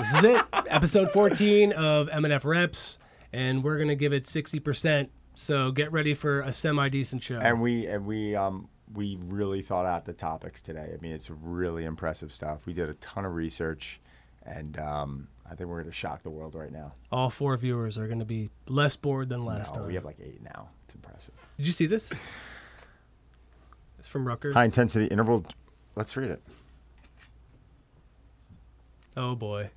This is it. Episode 14 of M&F Reps, and we're going to give it 60%. So get ready for a semi-decent show. And we really thought out the topics today. I mean, it's really impressive stuff. We did a ton of research, and I think we're going to shock the world right now. All 4 viewers are going to be less bored than last time. We have like 8 now. It's impressive. Did you see this? It's from Rutgers. High intensity interval. Let's read it. Oh, boy.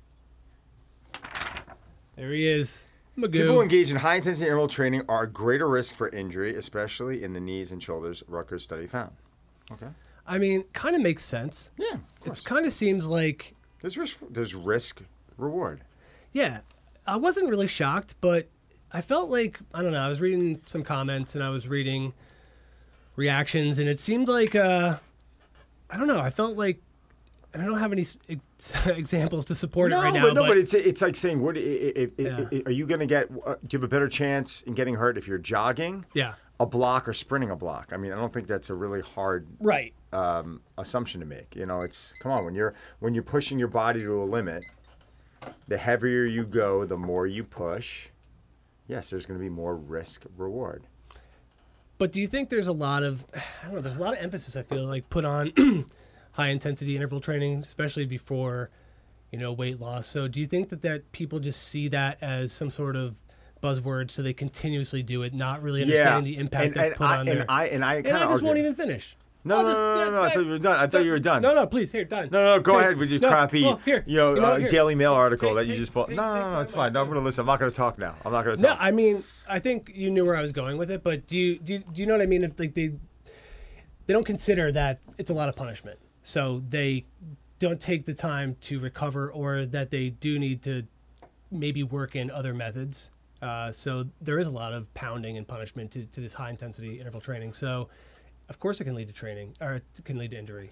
There he is. Magoo. People engaged in high-intensity interval training are at greater risk for injury, especially in the knees and shoulders, Rutgers study found. Okay. I mean, kind of makes sense. Yeah, It kind of seems like... There's risk reward. Yeah. I wasn't really shocked, but I felt like, I don't know, I was reading some comments and I was reading reactions, and it seemed like, I don't know, I felt like, and I don't have any examples to support it right now. But it's like saying, are you going to get? Do you have a better chance in getting hurt if you're jogging, a block, or sprinting a block? I mean, I don't think that's a really hard assumption to make. You know, it's come on when you're pushing your body to a limit, the heavier you go, the more you push. Yes, there's going to be more risk reward. But do you think there's a lot of, I don't know, there's a lot of emphasis I feel like put on high-intensity interval training, especially before, weight loss. So do you think that people just see that as some sort of buzzword, so they continuously do it, not really understanding the impact that's put on there? And I kind of just won't even finish. No, I thought you were done. I thought you were done. No, please, here, done. No, go ahead with your crappy, here. Daily Mail article that you just pulled. No, it's fine. No, I'm going to listen. I'm not going to talk now. I'm not going to talk. No, I mean, I think you knew where I was going with it, but do you know what I mean? If like they don't consider that it's a lot of punishment. So they don't take the time to recover, or that they do need to maybe work in other methods. So there is a lot of pounding and punishment to this high-intensity interval training. So, of course, it can lead to training, or it can lead to injury.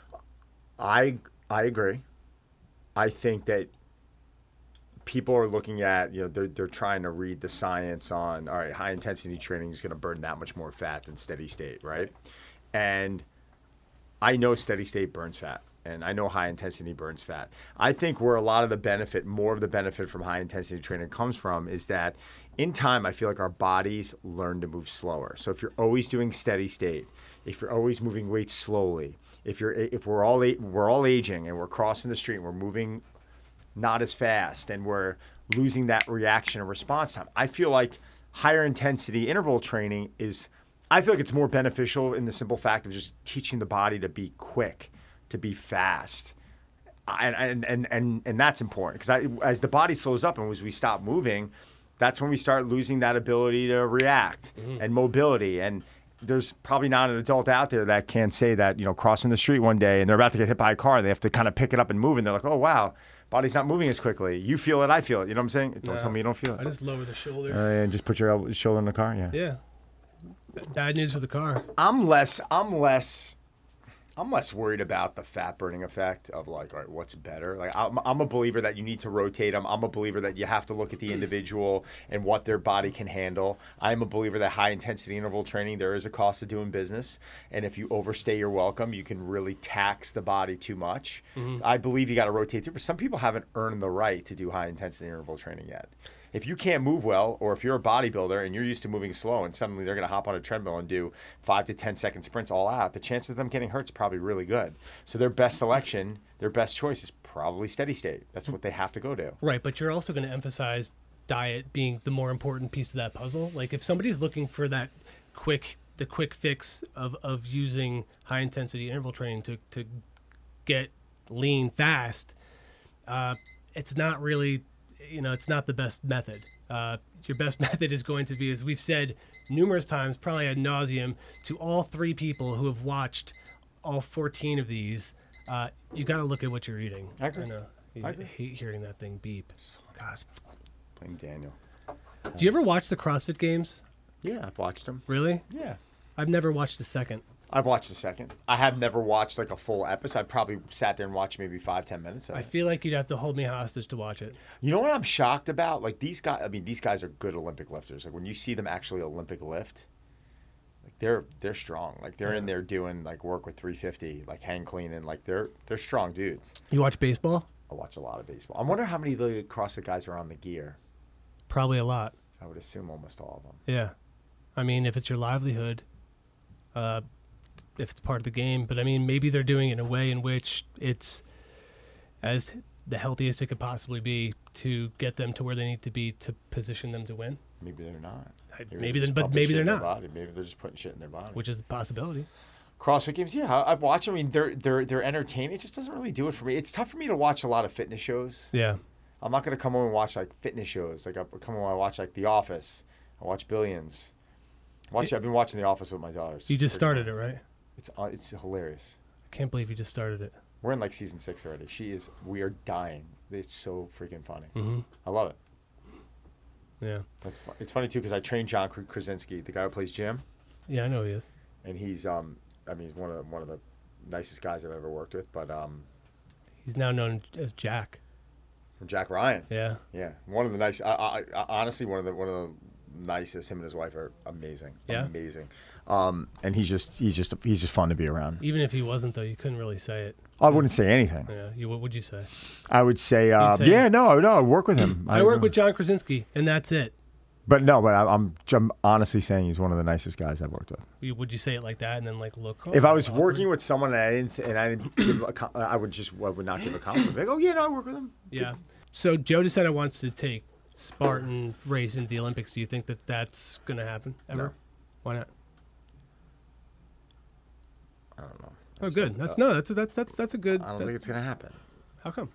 I agree. I think that people are looking at, they're trying to read the science on, all right, high-intensity training is going to burn that much more fat than steady state, right? And I know steady state burns fat, and I know high intensity burns fat. I think where a lot of the benefit, more of the benefit from high intensity training comes from, is that in time, I feel like our bodies learn to move slower. So if you're always doing steady state, if you're always moving weight slowly, if we're all aging and we're crossing the street and we're moving not as fast and we're losing that reaction and response time, I feel like higher intensity interval training I feel like it's more beneficial in the simple fact of just teaching the body to be quick, to be fast. And that's important, because as the body slows up and as we stop moving, that's when we start losing that ability to react and mobility. And there's probably not an adult out there that can say that, crossing the street one day and they're about to get hit by a car, they have to kind of pick it up and move, and they're like, oh, wow, body's not moving as quickly. You feel it, I feel it. You know what I'm saying? Don't tell me you don't feel it. I just lower the shoulder. And just put your shoulder in the car, Yeah. Bad news for the car. I'm less worried about the fat burning effect of like, all right, what's better? Like, I'm a believer that you need to rotate them. I'm a believer that you have to look at the individual and what their body can handle. I'm a believer that high intensity interval training, there is a cost of doing business. And if you overstay your welcome, you can really tax the body too much. I believe you got to rotate too, but some people haven't earned the right to do high intensity interval training yet. If you can't move well, or if you're a bodybuilder and you're used to moving slow and suddenly they're going to hop on a treadmill and do 5 to 10 second sprints all out, the chance of them getting hurt is probably really good. So their best selection, their best choice is probably steady state. That's what they have to go to. Right, but you're also going to emphasize diet being the more important piece of that puzzle. Like if somebody's looking for that quick fix of using high intensity interval training to get lean fast, it's not really... it's not the best method. Your best method is going to be, as we've said numerous times, probably ad nauseum, to all 3 people who have watched all 14 of these, you got to look at what you're eating. I agree. I hate hearing that thing beep. God. Blame Daniel. Do you ever watch the CrossFit Games? Yeah, I've watched them. Really? Yeah. I've never watched a second. I've watched the second. I have never watched like a full episode. I probably sat there and watched maybe 5-10 minutes of it. I feel like you'd have to hold me hostage to watch it. You know what I'm shocked about? Like these guys are good Olympic lifters. Like when you see them actually Olympic lift, like they're strong. Like they're in there doing like work with 350, like hang clean, and like they're strong dudes. You watch baseball? I watch a lot of baseball. I wonder how many of the CrossFit guys are on the gear. Probably a lot. I would assume almost all of them. Yeah. I mean, if it's your livelihood, if it's part of the game, but I mean, maybe they're doing it in a way in which it's as the healthiest it could possibly be to get them to where they need to be to position them to win. Maybe they're not. Maybe they're not. Body. Maybe they're just putting shit in their body. Which is a possibility. CrossFit games, yeah, I've watched. I mean, they're entertaining. It just doesn't really do it for me. It's tough for me to watch a lot of fitness shows. Yeah. I'm not gonna come home and watch like fitness shows. Like I come home and watch like The Office. I watch Billions. I've been watching The Office with my daughters. You just started it, right? It's hilarious. I can't believe you just started it. We're in like season 6 already. We are dying. It's so freaking funny. Mm-hmm. I love it. Yeah. It's funny too because I trained John Krasinski, the guy who plays Jim. Yeah, I know he is. And he's he's one of the nicest guys I've ever worked with. But he's now known as Jack. From Jack Ryan. Yeah. Yeah. One of the nice. Honestly, one of the nicest. Him and his wife are amazing. Yeah. Amazing. And he's just fun to be around. Even if he wasn't, though, you couldn't really say it. I wouldn't say anything. Yeah. What would you say? I would say, no, I work with him. I work with John Krasinski, and that's it. But I'm honestly saying he's one of the nicest guys I've worked with. Would you say it like that and then like look? If I was working with someone and I didn't give I would not give a compliment. Like, oh yeah, no, I work with him. Yeah. So Joe DeSena wants to take Spartan race into the Olympics. Do you think that that's going to happen ever? No. Why not? I don't know. Oh, good. That's a good. I don't think it's going to happen. How come?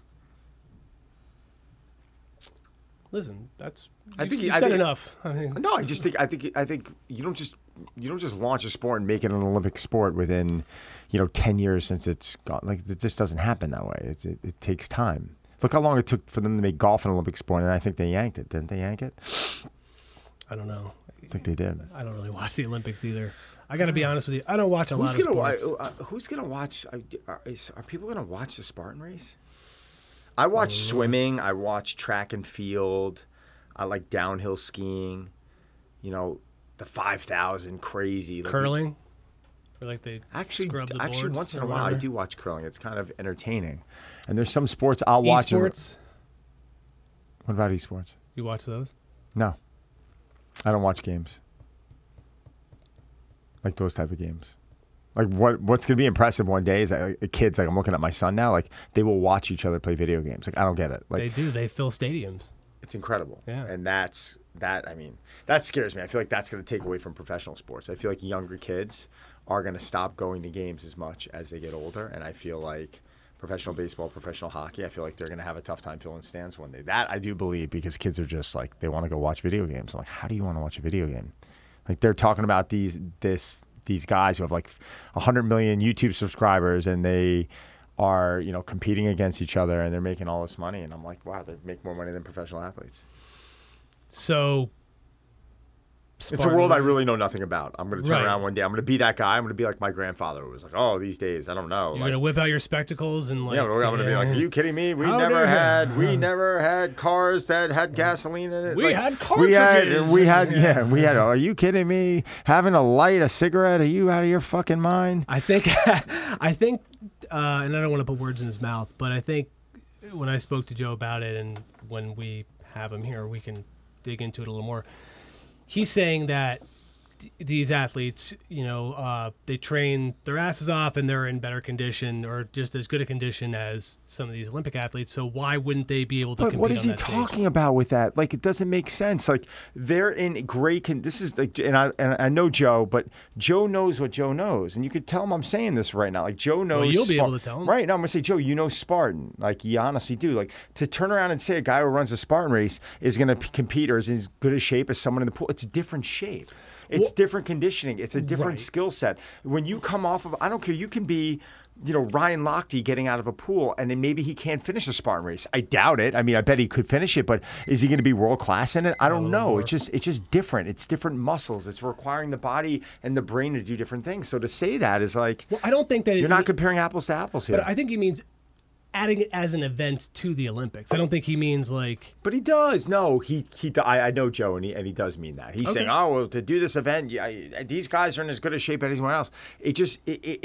Listen, I think you said enough. I mean, no, I think you don't just launch a sport and make it an Olympic sport within 10 years since it's gone. Like it just doesn't happen that way. It takes time. Look how long it took for them to make golf an Olympic sport, and I think they yanked it. Didn't they yank it? I don't know. I think they did. I don't really watch the Olympics either. I got to be honest with you. I don't watch a lot of sports. Who's gonna watch? Are people gonna watch the Spartan race? I watch swimming. I watch track and field. I like downhill skiing. The 5,000 crazy curling. Or like they actually scrub the boards once in a or while I whatever. do watch curling. It's kind of entertaining. And there's some sports I'll watch. Esports. What about esports? You watch those? No, I don't watch games. Like those type of games. Like what's going to be impressive one day is that kids, like I'm looking at my son now, like they will watch each other play video games. Like I don't get it. Like they do. They fill stadiums. It's incredible. Yeah. And that scares me. I feel like that's going to take away from professional sports. I feel like younger kids are going to stop going to games as much as they get older. And I feel like professional baseball, professional hockey, I feel like they're going to have a tough time filling stands one day. That I do believe because kids are just like, they want to go watch video games. I'm like, how do you want to watch a video game? Like they're talking about these guys who have like 100 million YouTube subscribers and they are, competing against each other and they're making all this money. And I'm like, wow, they make more money than professional athletes. So it's a world I really know nothing about. I'm going to turn Right. around one day. I'm going to be that guy. I'm going to be like my grandfather who was like, oh, these days, I don't know. You're going to whip out your spectacles and like. Yeah, I'm going to be like, are you kidding me? We How never dare had cars that had gasoline in it. We Like, had cartridges. We had, are you kidding me? Having to light a cigarette? Are you out of your fucking mind? I think, and I don't want to put words in his mouth, but I think when I spoke to Joe about it and when we have him here, we can dig into it a little more. He's saying that these athletes, they train their asses off and they're in better condition or just as good a condition as some of these Olympic athletes. So why wouldn't they be able to compete What is on he that stage? talking about with that? Like, it doesn't make sense. Like, they're in great this is like, and I know Joe, but Joe knows what Joe knows. And you could tell him I'm saying this right now. Like, Joe knows. Well, you'll be able to tell him. Right now, I'm going to say, Joe, you know Spartan. Like, you honestly do. Like, to turn around and say a guy who runs a Spartan race is going to compete or is in as good a shape as someone in the pool, it's different shape. It's different conditioning. It's a different skill set. When you come off of, I don't care, you can be, Ryan Lochte getting out of a pool and then maybe he can't finish a Spartan race. I doubt it. I mean, I bet he could finish it, but is he going to be world class in it? I don't know. It's just different. It's different muscles. It's requiring the body and the brain to do different things. So to say that is like, Well, I don't think that you're not comparing apples to apples here. But I think he means adding it as an event to the Olympics. I don't think he means like. But he does. No, I know Joe, and he does mean that. He's saying, oh, well, to do this event, these guys are in as good a shape as anyone else. It's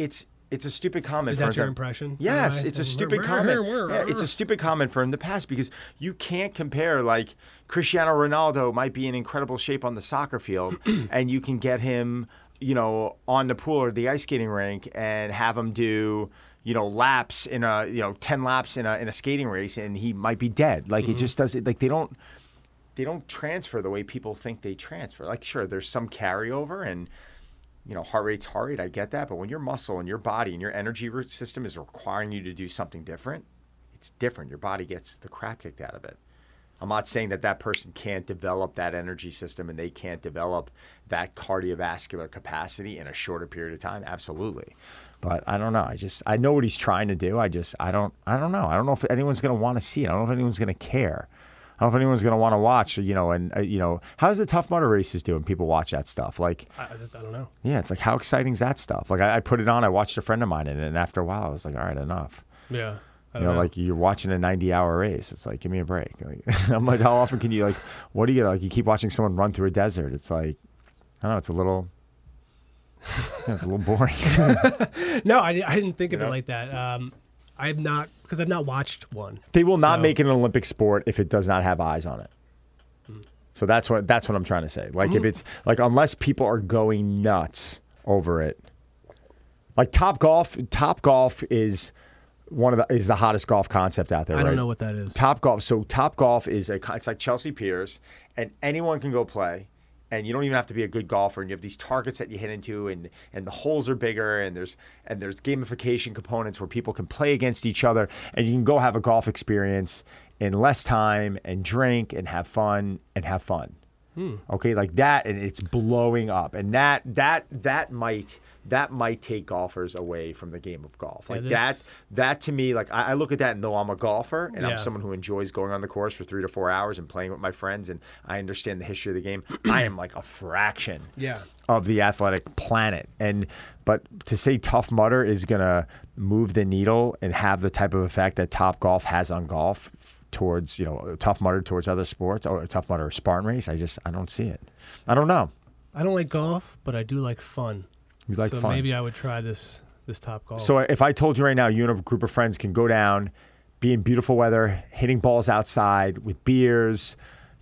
it's a stupid comment. Is for that your him. impression? Yes, it's a stupid comment. Yeah, it's a stupid comment for him to pass because you can't compare. Like Cristiano Ronaldo might be in incredible shape on the soccer field, and you can get him, on the pool or the ice skating rink and have him do, laps in a 10 laps in a skating race, and he might be dead. Like it just doesn't. Like they don't transfer the way people think they transfer. Like sure, there's some carryover and. Heart rate's heart rate, I get that. But when your muscle and your body and your energy system is requiring you to do something different, it's different. Your body gets the crap kicked out of it. I'm not saying that person can't develop that energy system and they can't develop that cardiovascular capacity in a shorter period of time. Absolutely. But I don't know. I know what he's trying to do. I don't know. I don't know if anyone's going to want to see it. I don't know if anyone's going to care. I don't know if anyone's going to want to watch, how's the Tough Mudder races doing? People watch that stuff. Like, I don't know. Yeah, it's like, how exciting is that stuff? Like, I put it on, I watched a friend of mine in it, and after a while, I was like, all right, enough. Yeah. I don't know. Like, you're watching a 90-hour race. It's like, give me a break. Like, I'm like, how often can you, like, what do you get? Like, you keep watching someone run through a desert. It's like, I don't know, it's a little boring. No, I didn't think of it like that. I've not watched one. They will not make it an Olympic sport if it does not have eyes on it. So that's what I'm trying to say. Like if it's like unless people are going nuts over it. Like Top Golf is is the hottest golf concept out there. I don't know what that is. Top Golf. So Top Golf is it's like Chelsea Piers, and anyone can go play. And you don't even have to be a good golfer, and you have these targets that you hit into, and the holes are bigger, and there's gamification components where people can play against each other, and you can go have a golf experience in less time and drink and have fun. Okay, like that, and it's blowing up, and that might take golfers away from the game of golf. Like that to me, like I look at that and though I'm a golfer and I'm someone who enjoys going on the course for 3 to 4 hours and playing with my friends and I understand the history of the game, I am like a fraction of the athletic planet. But to say Tough Mudder is gonna move the needle and have the type of effect that Top Golf has on golf towards, Tough Mudder towards other sports or Tough Mudder or Spartan Race, I don't see it. I don't know. I don't like golf, but I do like fun. You like so fun. Maybe I would try this Top Golf. So if I told you right now, you and a group of friends can go down, be in beautiful weather, hitting balls outside with beers,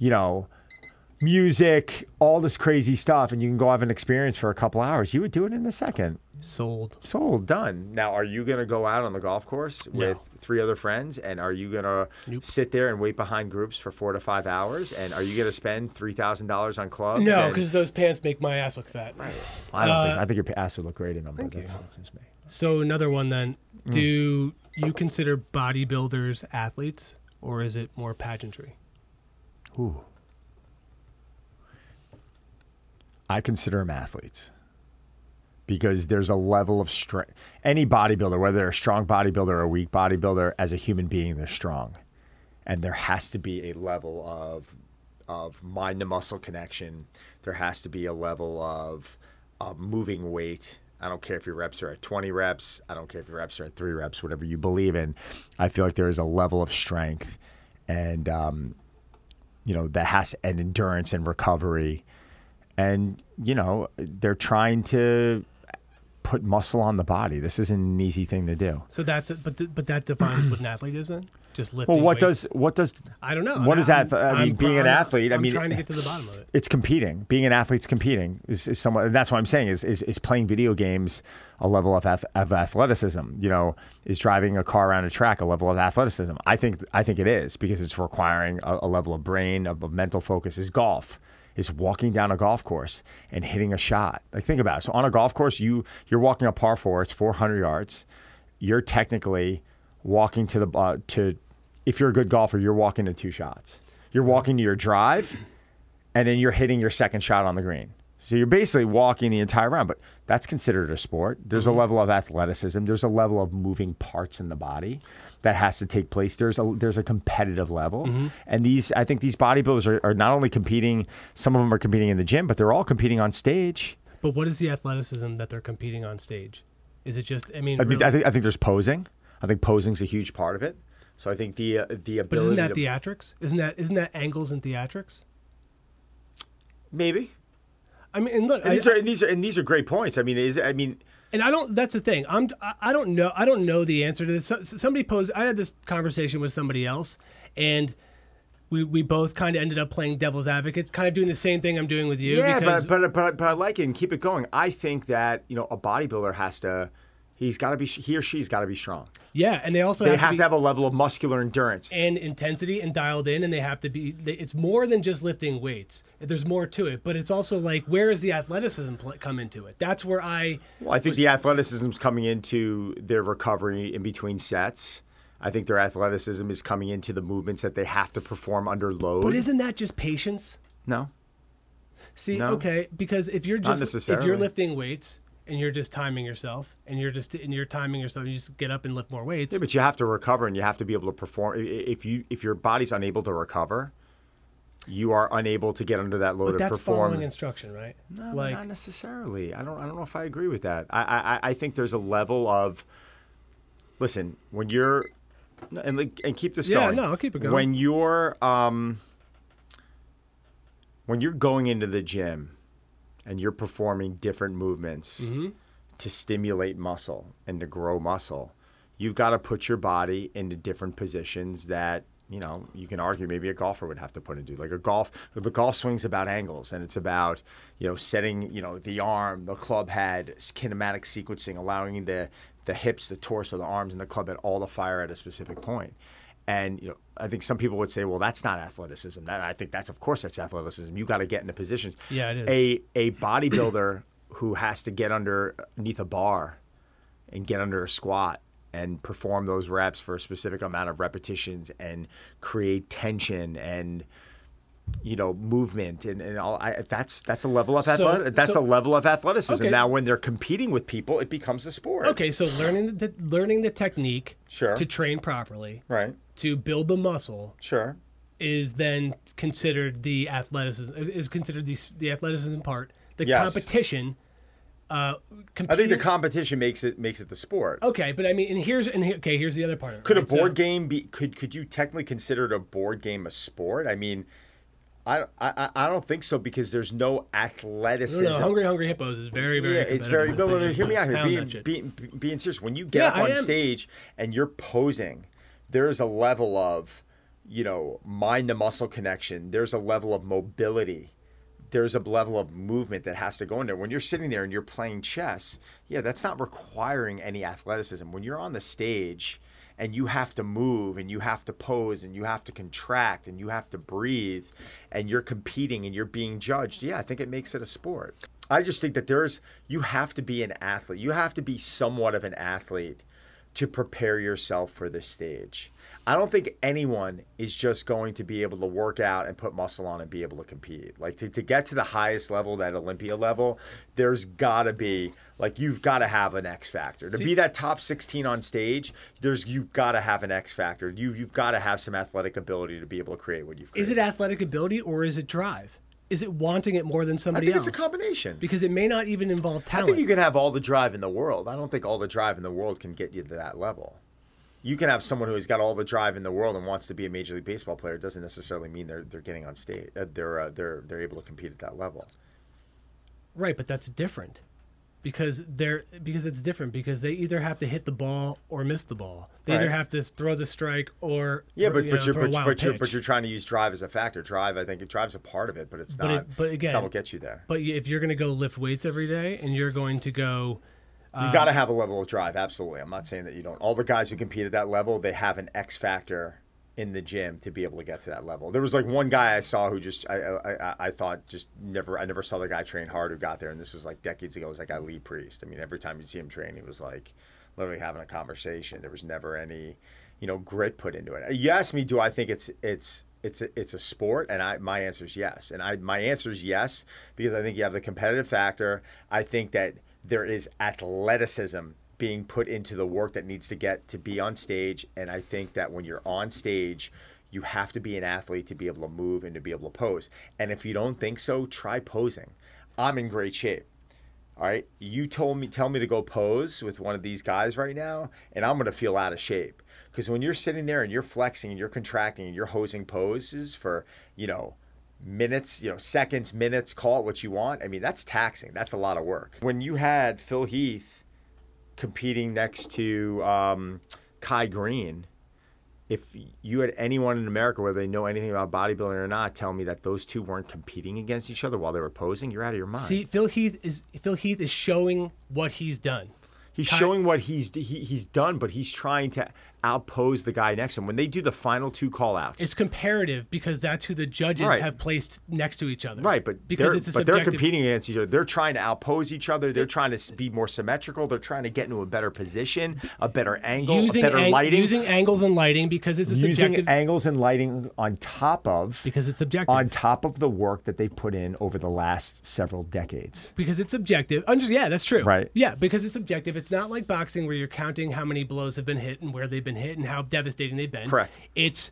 music, all this crazy stuff, and you can go have an experience for a couple hours, you would do it in a second. Sold. Done. Now, are you going to go out on the golf course with 3 other friends, and are you going to sit there and wait behind groups for 4 to 5 hours, and are you going to spend $3,000 on clubs? No, because those pants make my ass look fat. Right. I think your ass would look great in them. Thank you. That's just me. So another one then. Do you consider bodybuilders athletes, or is it more pageantry? Ooh. I consider them athletes. Because there's a level of strength. Any bodybuilder, whether they're a strong bodybuilder or a weak bodybuilder, as a human being, they're strong. And there has to be a level of mind to muscle connection. There has to be a level of moving weight. I don't care if your reps are at 20 reps. I don't care if your reps are at 3 reps, whatever you believe in. I feel like there is a level of strength and, that has and endurance and recovery. And, they're trying to put muscle on the body. This isn't an easy thing to do. So that's it. But that defines what an athlete is then? Just lifting Well, what weights? does I don't know. What is that? Being an athlete, I'm trying to get to the bottom of it. It's competing. Being an athlete's competing is somewhat. That's what I'm saying is playing video games a level of athleticism. Is driving a car around a track a level of athleticism? I think it is because it's requiring a level of brain, of mental focus. Is golf. Is walking down a golf course and hitting a shot. Like think about it. So on a golf course, you're walking a par 4. It's 400 yards. You're technically walking to if you're a good golfer, you're walking to 2 shots. You're walking to your drive, and then you're hitting your second shot on the green. So you're basically walking the entire round, but that's considered a sport. There's a level of athleticism. There's a level of moving parts in the body that has to take place. There's a competitive level. And I think these bodybuilders are not only competing, some of them are competing in the gym, but they're all competing on stage. But what is the athleticism that they're competing on stage? Is it just, really? I think there's posing. I think posing's a huge part of it. So I think the ability. But isn't that theatrics? Isn't that angles and theatrics? Maybe. I mean, and look, and these are great points. I mean, And I don't. That's the thing. I don't know. I don't know the answer to this. Somebody posed. I had this conversation with somebody else, and we both kind of ended up playing devil's advocates, kind of doing the same thing I'm doing with you. Yeah, because, but I like it and keep it going. I think that a bodybuilder has to. He or she's got to be strong. Yeah, and they also have to to have a level of muscular endurance and intensity and dialed in, and they have to be. It's more than just lifting weights. There's more to it, but it's also like, where does the athleticism come into it? That's where I think the athleticism is coming into their recovery in between sets. I think their athleticism is coming into the movements that they have to perform under load. But isn't that just patience? No. See, No. Okay, because if you're Not just necessarily. if you're lifting weights and you're just timing yourself and you're timing yourself, you just get up and lift more weights. Yeah, but you have to recover and you have to be able to perform. If your body's unable to recover, you are unable to get under that load But and that's perform. following instruction, right? No, not necessarily. I don't know if I agree with that. I think there's a level of listen when you're and keep this going. Yeah, no, I'll keep it going. When you're going into the gym and you're performing different movements to stimulate muscle and to grow muscle, you've got to put your body into different positions that, you can argue maybe a golfer would have to put into. Like the golf swing's about angles, and it's about, setting, the arm, the club head, kinematic sequencing, allowing the hips, the torso, the arms, and the club head all to fire at a specific point. And I think some people would say, well, that's not athleticism. I think that's athleticism. You got to get into positions. Yeah, it is. A bodybuilder who has to get underneath a bar and get under a squat and perform those reps for a specific amount of repetitions and create tension and movement and all. That's a level of a level of athleticism. Okay. Now, when they're competing with people, it becomes a sport. Okay, so learning the technique Sure. to train properly, Right. to build the muscle, Sure. is then considered the athleticism. Is considered the athleticism part. The Yes. competition. I think the competition makes it the sport. Okay, but I mean, here's the other part of it. Could a right? board game be? Could you technically consider a board game a sport? I mean, I don't think so because there's no athleticism. No, Hungry Hippos is very, very. Yeah, it's very. competitive. No, hear me out Pound here. that shit. Being serious. When you get up on stage and you're posing, there's a level of, mind to muscle connection. There's a level of mobility. There's a level of movement that has to go in there. When you're sitting there and you're playing chess, that's not requiring any athleticism. When you're on the stage and you have to move and you have to pose and you have to contract and you have to breathe and you're competing and you're being judged, I think it makes it a sport. I just think that you have to be an athlete. You have to be somewhat of an athlete to prepare yourself for the stage. I don't think anyone is just going to be able to work out and put muscle on and be able to compete. Like to get to the highest level, that Olympia level, there's got to be, you've got to have an X factor. To be that top 16 on stage, you've got to have an X factor. You've got to have some athletic ability to be able to create what you've created. Is it athletic ability or is it drive? Is it wanting it more than somebody else? I think it's a combination. Because it may not even involve talent. I think you can have all the drive in the world. I don't think all the drive in the world can get you to that level. You can have someone who's got all the drive in the world and wants to be a Major League Baseball player. It doesn't necessarily mean they're getting on stage. They're able to compete at that level. Right, but that's different. Because it's different because they either have to hit the ball or miss the ball. They either have to throw the strike or throw you're trying to use drive as a factor. I think drive's a part of it, but it's not. But again, it's not what gets you there. But if you're going to go lift weights every day and you're going to go, you got to have a level of drive. Absolutely, I'm not saying that you don't. All the guys who compete at that level, they have an X factor in the gym to be able to get to that level. There was one guy I saw who just I thought just never I never saw the guy train hard who got there, and this was decades ago. It was that guy Lee Priest. I mean, every time you'd see him train, he was literally having a conversation. There was never any grit put into it. You asked me, do I think it's a sport? And my answer is yes. And my answer is yes because I think you have the competitive factor. I think that there is athleticism being put into the work that needs to get to be on stage. And I think that when you're on stage, you have to be an athlete to be able to move and to be able to pose. And if you don't think so, try posing. I'm in great shape. All right. You tell me to go pose with one of these guys right now, and I'm going to feel out of shape. Because when you're sitting there and you're flexing and you're contracting and you're hosing poses for, minutes, seconds, minutes, call it what you want. I mean, that's taxing. That's a lot of work. When you had Phil Heath competing next to Kai Green, if you had anyone in America, whether they know anything about bodybuilding or not, tell me that those two weren't competing against each other while they were posing, you're out of your mind. See, Phil Heath is showing what he's done. He's showing what he's done, but he's trying to outpose the guy next to him. When they do the final two call-outs, it's comparative because that's who the judges have placed next to each other. Right, but because they're competing against each other. They're trying to outpose each other. They're trying to be more symmetrical. They're trying to get into a better position, a better angle, better lighting. Using angles and lighting because it's a subjective. Using angles and lighting on top of because it's subjective. On top of the work that they've put in over the last several decades. Because it's subjective. Yeah, that's true. Right. Yeah, because it's subjective. It's not like boxing where you're counting how many blows have been hit and where they've been hit and how devastating they've been. Correct. It's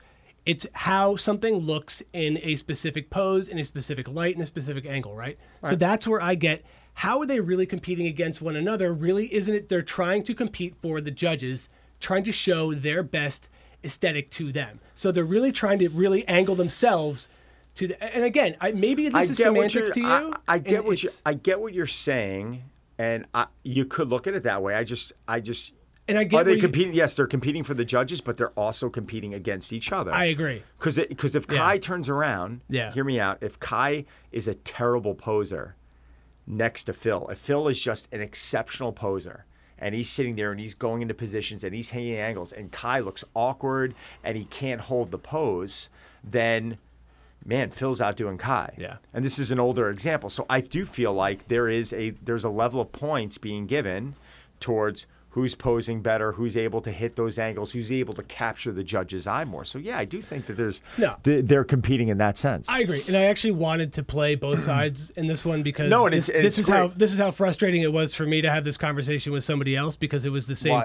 how something looks in a specific pose, in a specific light, in a specific angle, right? So that's where I get, how are they really competing against one another? Really, isn't it they're trying to compete for the judges, trying to show their best aesthetic to them. So they're really trying to really angle themselves to the, and again, maybe this is semantics to you. I get what you're saying, and you could look at it that way. I just and I get are they competing? Yes, they're competing for the judges, but they're also competing against each other. I agree. Because if Kai turns around, hear me out. If Kai is a terrible poser next to Phil, if Phil is just an exceptional poser, and he's sitting there and he's going into positions and he's hanging angles, and Kai looks awkward and he can't hold the pose, then man, Phil's outdoing Kai. Yeah. And this is an older example. So I do feel like there's a level of points being given towards who's posing better, who's able to hit those angles, who's able to capture the judge's eye more. So yeah, I do think that they're competing in that sense. I agree, and I actually wanted to play both sides in this one because this is how frustrating it was for me to have this conversation with somebody else because it was the same.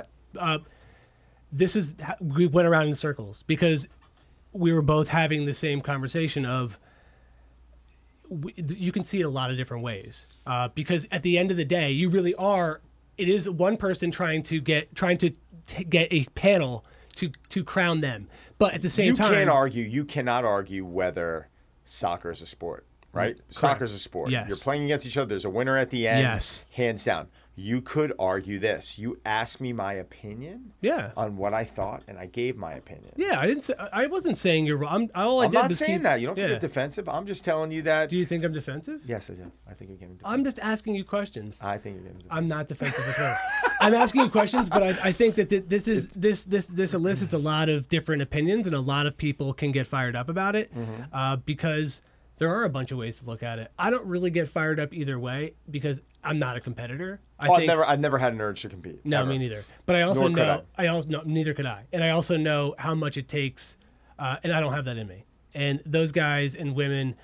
We went around in circles because we were both having the same conversation of. You can see it a lot of different ways because at the end of the day, you really are. It is one person trying to get a panel to crown them, but at the same time, you cannot argue whether soccer is a sport, right? Soccer is a sport. Yes. You're playing against each other. There's a winner at the end. Yes. Hands down. You could argue this. You asked me my opinion on what I thought, and I gave my opinion. Yeah, I wasn't saying you're wrong. I'm not saying that. You don't have to get defensive. I'm just telling you that. Do you think I'm defensive? Yes, I do. I think you're getting defensive. I'm just asking you questions. I think you're getting defensive. I'm not defensive at all. I'm asking you questions, but I think that this elicits a lot of different opinions, and a lot of people can get fired up about it because there are a bunch of ways to look at it. I don't really get fired up either way because I'm not a competitor. I've never had an urge to compete. No, ever. me neither. But I also neither could I. And I also know how much it takes, and I don't have that in me. And those guys and women,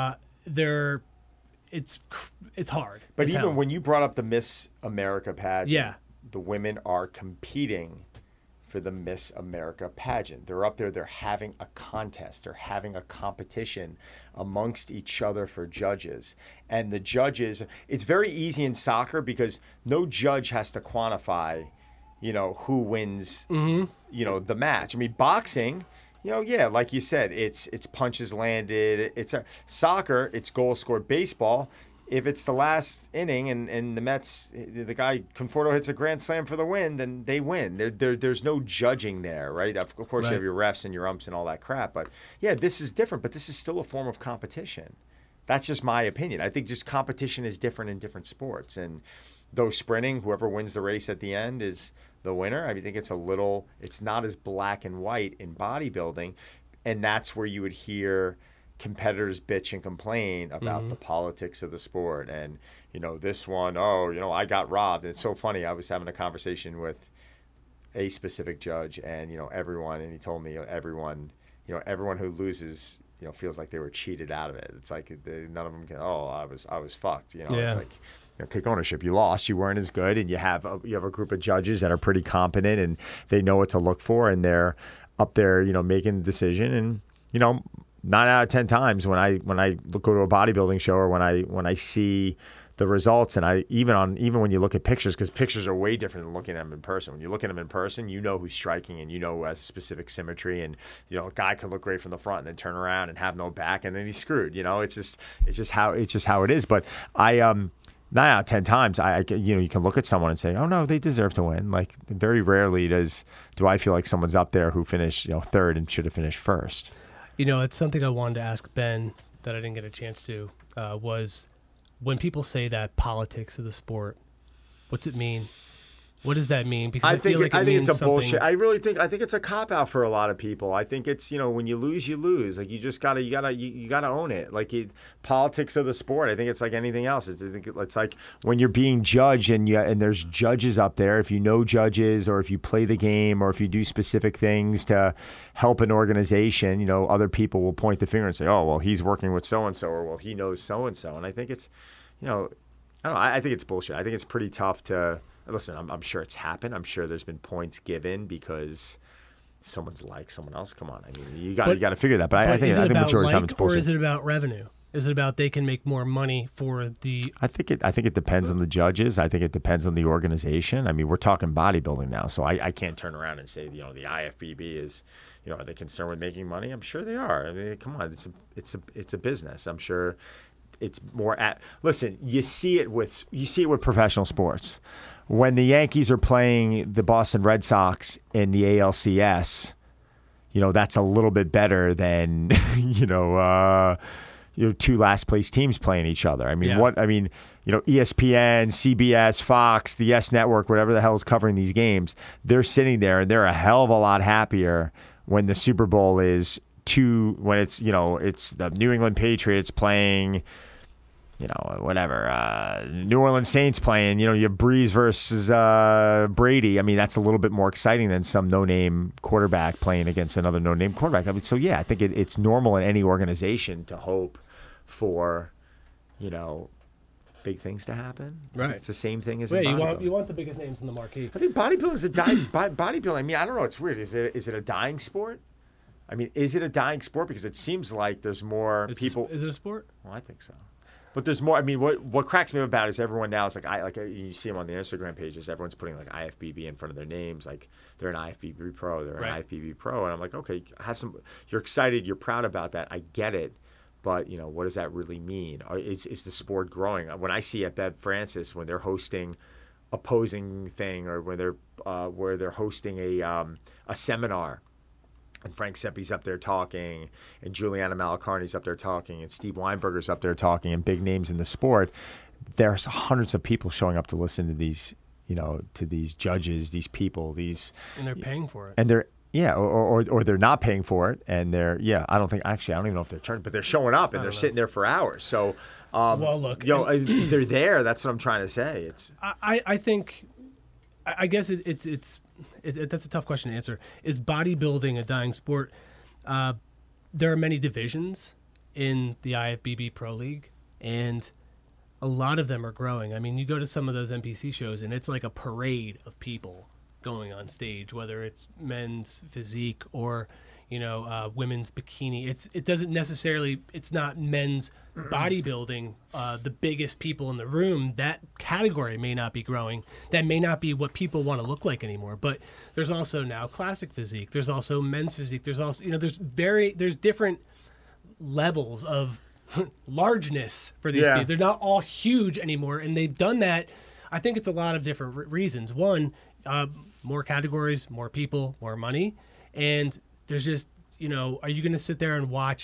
it's hard. But even when you brought up the Miss America pageant, the women are competing for the Miss America pageant. They're up there, they're having a contest, they're having a competition amongst each other for judges. And the judges, it's very easy in soccer because no judge has to quantify, who wins, the match. I mean, boxing, like you said, it's punches landed, soccer, it's goals scored. Baseball, if it's the last inning and the Mets, the guy Conforto hits a grand slam for the win, then they win. There's no judging there, right? Of course, you have your refs and your umps and all that crap. But yeah, this is different. But this is still a form of competition. That's just my opinion. I think just competition is different in different sports. And though sprinting, whoever wins the race at the end is the winner. I think it's not as black and white in bodybuilding. And that's where you would hear competitors bitch and complain about the politics of the sport and this one, I got robbed. And it's so funny, I was having a conversation with a specific judge and everyone, and he told me everyone who loses feels like they were cheated out of it. It's like none of them can I was fucked. It's like take ownership. You lost, you weren't as good, and you have a group of judges that are pretty competent and they know what to look for, and they're up there making the decision. And 9 out of 10 times when I go to a bodybuilding show or when I see the results, and even when you look at pictures, because pictures are way different than looking at them in person. When you look at them in person, who's striking and who has specific symmetry, and a guy could look great from the front and then turn around and have no back and then he's screwed. It's just how it is. But 9 out of 10 times, you can look at someone and say, oh no, they deserve to win. Like very rarely do I feel like someone's up there who finished third and should have finished first. It's something I wanted to ask Ben that I didn't get a chance to. Was when people say that politics of the sport, what's it mean? What does that mean? Because I feel like it means it's a something... bullshit. I think it's a cop out for a lot of people. I think it's when you lose, you lose. Like you just gotta own it. Like politics of the sport. I think it's like anything else. It's like when you're being judged and there's judges up there. If you know judges, or if you play the game, or if you do specific things to help an organization, other people will point the finger and say, oh well, he's working with so and so, or well, he knows so and so. And I think it's, I don't know. I think it's bullshit. I think it's pretty tough to. Listen, I'm sure it's happened. I'm sure there's been points given because someone's like someone else. Come on, I mean, you got to figure that. But I think majority of the time it's bullshit. Or is it about revenue? Is it about they can make more money for the? I think it depends on the judges. I think it depends on the organization. I mean, we're talking bodybuilding now, so I can't turn around and say the IFBB is, are they concerned with making money? I'm sure they are. I mean, come on, it's a business. I'm sure it's more listen. You see it with professional sports. When the Yankees are playing the Boston Red Sox in the ALCS, that's a little bit better than, two last place teams playing each other. I mean, ESPN, CBS, Fox, the Yes Network, whatever the hell is covering these games, they're sitting there and they're a hell of a lot happier when the Super Bowl is when it's the New England Patriots playing, New Orleans Saints playing, you have Breeze versus Brady. I mean, that's a little bit more exciting than some no-name quarterback playing against another no-name quarterback. I mean, so yeah, I think it's normal in any organization to hope for, big things to happen. Right. It's the same thing as in bodybuilding. You want the biggest names in the marquee. I think bodybuilding is a dying bodybuilding. I mean, I don't know. It's weird. Is it a dying sport? I mean, is it a dying sport? Because it seems like there's more people. Is it a sport? Well, I think so. But there's more. I mean, what cracks me up about it is everyone now is like you see them on the Instagram pages. Everyone's putting like IFBB in front of their names, like they're an IFBB pro, they're an IFBB pro, and I'm like, okay, you're excited, you're proud about that. I get it, but what does that really mean? Is the sport growing? When I see at Bev Francis when they're hosting a posing thing, or when they're hosting a seminar. And Frank Seppi's up there talking, and Juliana Malacarni's up there talking, and Steve Weinberger's up there talking, and big names in the sport. There's hundreds of people showing up to listen to these, to these judges, these people, and they're paying for it. And they're or they're not paying for it, and they're I don't even know if they're charging, but they're showing up and they're sitting there for hours. So, well, look, they're there. That's what I'm trying to say. It's I think. I guess it's that's a tough question to answer. Is bodybuilding a dying sport? There are many divisions in the IFBB Pro League, and a lot of them are growing. I mean, you go to some of those NPC shows, and it's like a parade of people going on stage, whether it's men's physique or women's bikini. It doesn't necessarily. It's not men's bodybuilding. The biggest people in the room. That category may not be growing. That may not be what people want to look like anymore. But there's also now classic physique. There's also men's physique. There's also there's different levels of largeness for these people. They're not all huge anymore, and they've done that. I think it's a lot of different reasons. One, more categories, more people, more money, and there's just, are you going to sit there and watch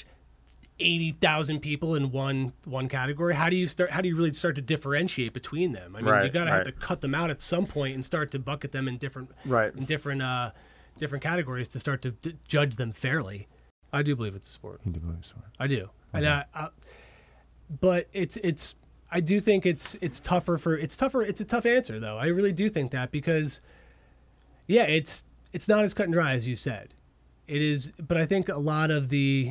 80,000 people in one category? How do you really start to differentiate between them? I mean, you got to have to cut them out at some point and start to bucket them in different categories to start to judge them fairly. I do believe it's a sport. You do believe it's a sport. I do. Okay. And but I do think it's tougher. It's a tough answer though. I really do think that because it's not as cut and dry as you said. It is, but I think a lot of the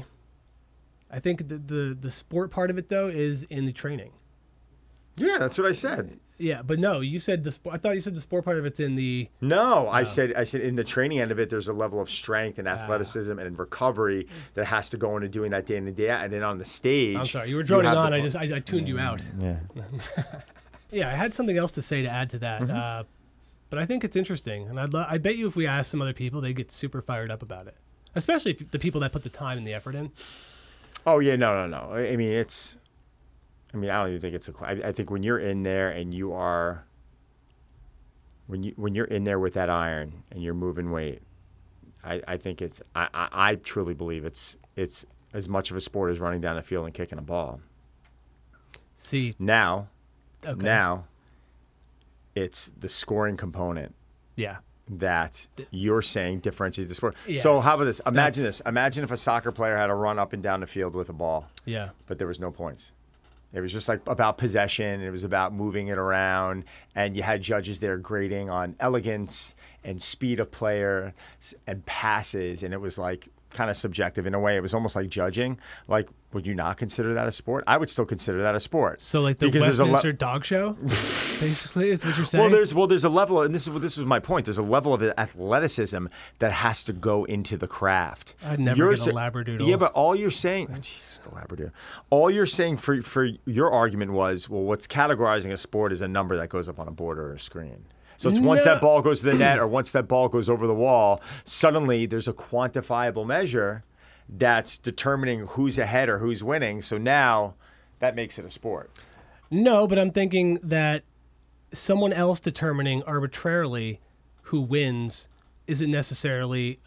sport part of it though is in the training. Yeah, that's what I said. Yeah, but no, you said the sport. I thought you said the sport part of it's in the. No, I said in the training end of it, there's a level of strength and athleticism and recovery that has to go into doing that day in and day out, and then on the stage. I'm sorry, you were droning on. I tuned you out. Yeah. Yeah, I had something else to say to add to that. Mm-hmm. But I think it's interesting, and I bet you if we asked some other people, they'd get super fired up about it, especially if the people that put the time and the effort in. Oh yeah, no. I mean, I mean, I don't even think it's I think when you're in there and you are, when you're in there with that iron and you're moving weight, I think it's, I truly believe it's as much of a sport as running down the field and kicking a ball. See, Now, okay. now, it's the scoring component Yeah. that you're saying differentiates the sport. Yes. So how about this? Imagine That's- this. Imagine if a soccer player had to run up and down the field with a ball, Yeah. but there was no points. It was just like about possession. It was about moving it around, and you had judges there grading on elegance and speed of player and passes, and it was like kind of subjective in a way. It was almost like judging. Like, would you not consider that a sport? I would still consider that a sport. So like the Because there's Westminster Dog Show, basically, is what you're saying. Well, there's a level, and this was my point. There's a level of athleticism that has to go into the craft. I'd never You're get a labradoodle. Yeah, but all you're saying, Jesus, the labradoodle. All you're saying for your argument was, well, what's categorizing a sport is a number that goes up on a board or a screen. So it's once that ball goes to the net or once that ball goes over the wall, suddenly there's a quantifiable measure that's determining who's ahead or who's winning. So now that makes it a sport. No, but I'm thinking that someone else determining arbitrarily who wins isn't necessarily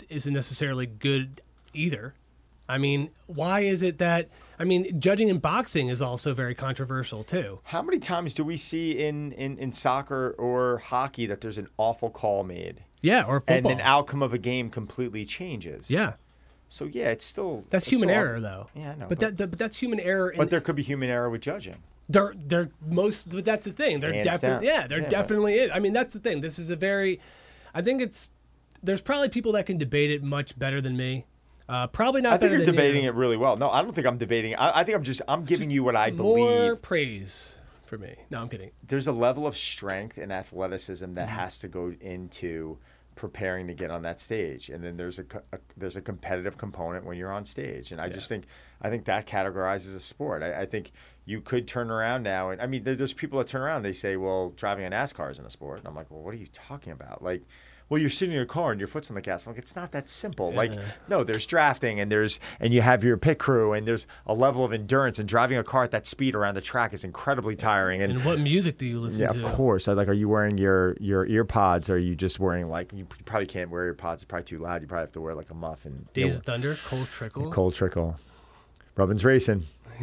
good either. I mean, why is it that? I mean, judging in boxing is also very controversial too. How many times do we see in soccer or hockey that there's an awful call made Yeah, or football. and an outcome of a game completely changes? Yeah, So yeah, it's still that's it's human all- error though. Yeah, I know. But that's human error. but there could be human error with judging. But that's the thing. They're Hands definitely down. there Yeah, definitely is. I mean, that's the thing. This is I think there's probably people that can debate it much better than me. Probably not. I think better you're than debating you. it really well. No, I don't think I'm debating. I think I'm giving you what I More believe. praise for me. No, I'm kidding. There's a level of strength and athleticism that has to go into preparing to get on that stage, and then there's a competitive component when you're on stage, and I think that categorizes a sport. I think you could turn around now, and I mean, there's people that turn around, they say, well, driving a NASCAR isn't a sport, and I'm like, well, what are you talking about? Like, well, you're sitting in your car and your foot's on the gas. I'm like, it's not that simple. Like, no, there's drafting and you have your pit crew and there's a level of endurance, and driving a car at that speed around the track is incredibly tiring. And what music do you listen yeah, to? of course. Are you wearing your ear pods? Or are you just wearing you probably can't wear ear pods. It's probably too loud. You probably have to wear like a muff and Days of Thunder, Cold Trickle. Cold Trickle. Robin's Racing.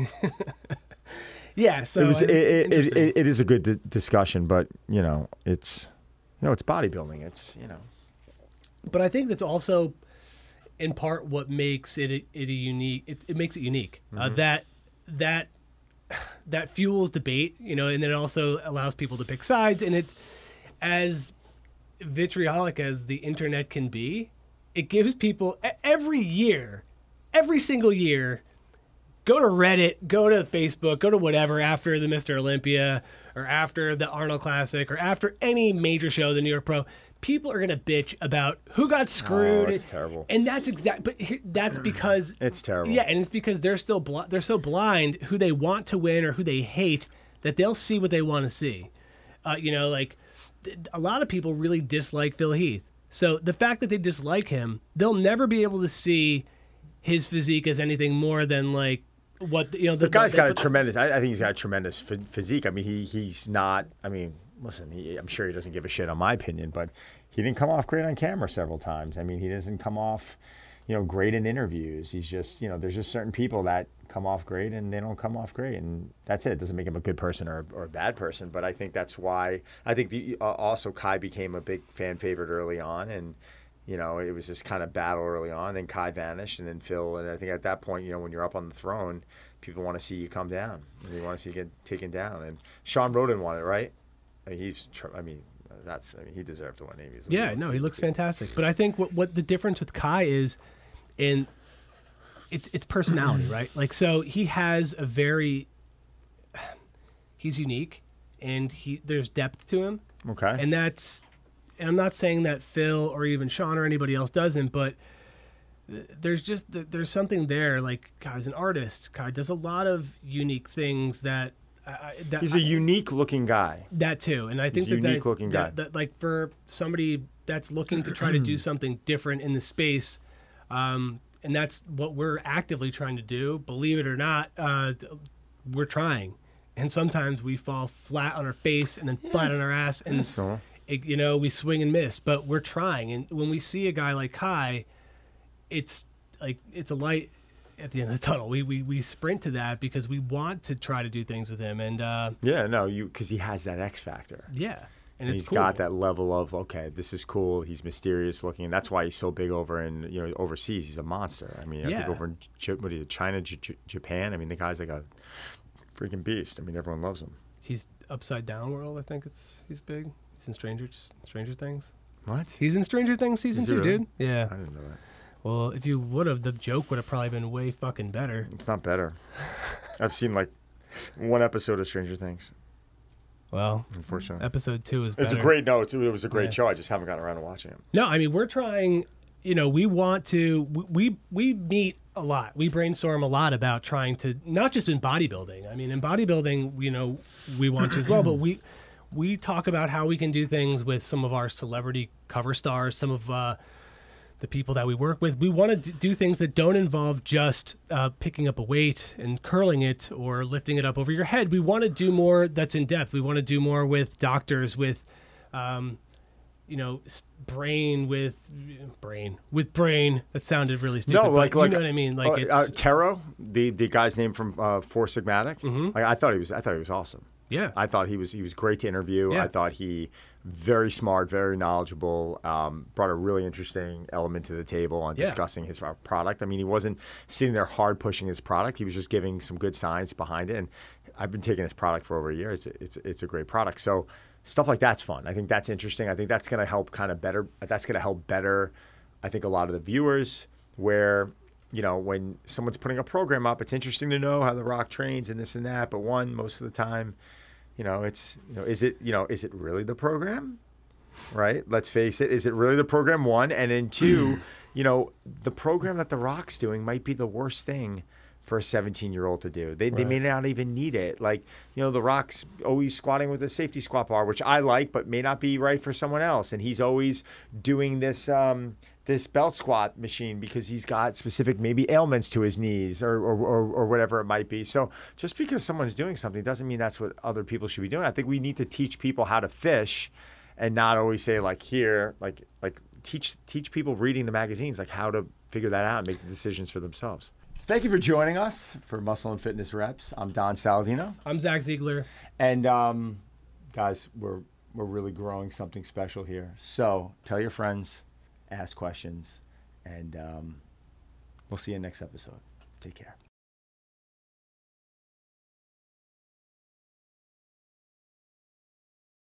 Yeah, so It is a good discussion, but it's bodybuilding. It's But I think that's also, in part, what makes it a unique. It makes it unique. That fuels debate, and then it also allows people to pick sides. And it's as vitriolic as the internet can be. It gives people every single year. Go to Reddit, go to Facebook, go to whatever after the Mr. Olympia or after the Arnold Classic or after any major show, the New York Pro. People are gonna bitch about who got screwed. Oh, it's terrible. And that's that's because it's terrible. Yeah, and it's because they're so blind who they want to win or who they hate that they'll see what they want to see. A lot of people really dislike Phil Heath. So the fact that they dislike him, they'll never be able to see his physique as anything more than like what The guy's got a tremendous. I think he's got a tremendous physique. I mean, he's not. I mean, listen. I'm sure he doesn't give a shit on my opinion, but he didn't come off great on camera several times. I mean, he doesn't come off, great in interviews. He's just, there's just certain people that come off great and they don't come off great, and that's it. It doesn't make him a good person or a bad person, but I think that's why. I think also Kai became a big fan favorite early on, and. It was this kind of battle early on. Then Kai vanished, and then Phil. And I think at that point, when you're up on the throne, people want to see you come down. They want to see you get taken down. And Sean Roden won it, right? I mean, he deserved to win. He looks fantastic. But I think what the difference with Kai is, it's personality, right? Like, so he has he's unique, and there's depth to him. Okay. And I'm not saying that Phil or even Sean or anybody else doesn't, but there's something there. Like, God, as an artist, Kai does a lot of unique things that he's a unique looking guy. That too, and I think he's a unique looking guy. That like for somebody that's looking to try to do something different in the space, and that's what we're actively trying to do. Believe it or not, we're trying. And sometimes we fall flat on our face and then flat on our ass, and So we swing and miss. But we're trying. And when we see a guy like Kai, it's a light at the end of the tunnel. We sprint to that because we want to try to do things with him. And because he has that X factor. yeah, and And it's he's cool. got that level of, okay, this is cool. He's mysterious looking, and that's why he's so big over overseas. He's a monster. I mean, I think over in China, Japan. I mean, the guy's like a freaking beast. I mean, everyone loves him. He's Upside Down World. I think he's big. He's in Stranger Things. What? He's in Stranger Things season Is he 2, really? dude. Yeah. I didn't know that. Well, if you would have, the joke would have probably been way fucking better. It's not better. I've seen like one episode of Stranger Things. Well, Unfortunately, episode 2 is better. it's a great no. It was a great Yeah. show. I just haven't gotten around to watching it. No, I mean, we're trying, we want to, we meet a lot. We brainstorm a lot about trying to, not just in bodybuilding. I mean, in bodybuilding, we want to as well, but we talk about how we can do things with some of our celebrity cover stars, some of the people that we work with. We want to do things that don't involve just picking up a weight and curling it or lifting it up over your head. We want to do more that's in depth. We want to do more with doctors, with brain. That sounded really stupid. No, but like you know what I mean. Like it's Taro, the guy's name from Four Sigmatic. Like, I thought he was awesome. yeah. I thought he was great to interview. Yeah. I thought he very smart, very knowledgeable, brought a really interesting element to the table on Yeah. discussing his product. I mean, he wasn't sitting there hard pushing his product. He was just giving some good science behind it. And I've been taking his product for over a year. It's a great product. So stuff like that's fun. I think that's interesting. I think that's going to help better, I think, a lot of the viewers where, when someone's putting a program up, it's interesting to know how The Rock trains and this and that. But most of the time, is it really the program? Right? Let's face it. Is it really the program? One. And then two, the program that The Rock's doing might be the worst thing for a 17-year-old to do. They may not even need it. Like, The Rock's always squatting with a safety squat bar, which I like, but may not be right for someone else. And he's always doing this belt squat machine because he's got specific maybe ailments to his knees or whatever it might be. So just because someone's doing something doesn't mean that's what other people should be doing. I think we need to teach people how to fish and not always say teach people reading the magazines, like how to figure that out and make the decisions for themselves. Thank you for joining us for Muscle and Fitness Reps. I'm Don Saladino. I'm Zach Ziegler. And guys, we're really growing something special here. So tell your friends, ask questions, and we'll see you next episode. Take care.